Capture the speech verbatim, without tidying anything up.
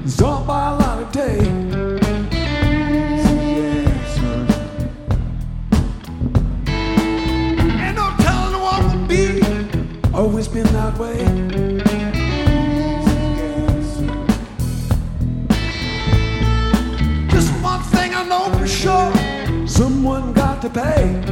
It's all by a lot of day. Yeah, son. Ain't no telling what will be. Always been that way. Just one thing I know for sure. Someone got to pay.